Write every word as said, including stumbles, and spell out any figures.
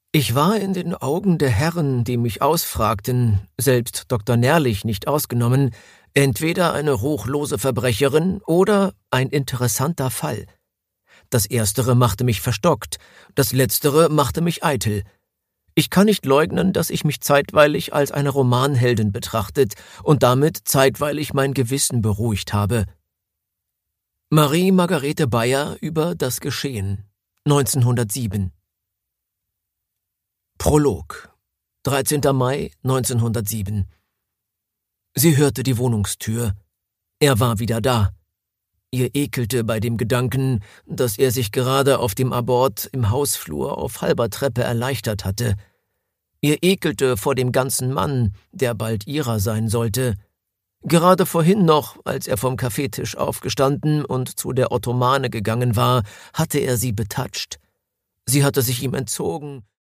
Ich war in den Augen der Herren, die mich ausfragten, selbst Doktor Nährlich nicht ausgenommen, entweder eine ruchlose Verbrecherin oder ein interessanter Fall. Das Erstere machte mich verstockt, das Letztere machte mich eitel. Ich kann nicht leugnen, dass ich mich zeitweilig als eine Romanheldin betrachtet und damit zeitweilig mein Gewissen beruhigt habe. Marie Margarete Beyer über das Geschehen, neunzehnhundertsieben. Prolog, dreizehnter Mai neunzehnhundertsieben. Sie hörte die Wohnungstür. Er war wieder da. Ihr ekelte bei dem Gedanken, dass er sich gerade auf dem Abort im Hausflur auf halber Treppe erleichtert hatte. Ihr ekelte vor dem ganzen Mann, der bald ihrer sein sollte. Gerade vorhin noch, als er vom Kaffeetisch aufgestanden und zu der Ottomane gegangen war, hatte er sie betatscht. Sie hatte sich ihm entzogen.